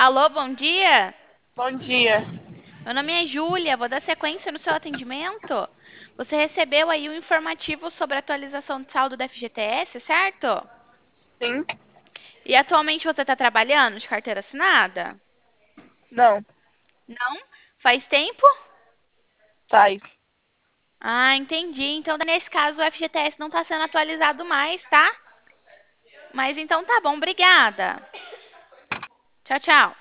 Alô, bom dia. Bom dia. Meu nome é Júlia, vou dar sequência no seu atendimento. Você recebeu aí um informativo sobre a atualização de saldo da FGTS, certo? Sim? E atualmente você está trabalhando de carteira assinada? Não. Não? Faz tempo? Faz. Ah, entendi. Então, nesse caso, o FGTS não está sendo atualizado mais, tá? Mas então tá bom, obrigada. Tchau, tchau.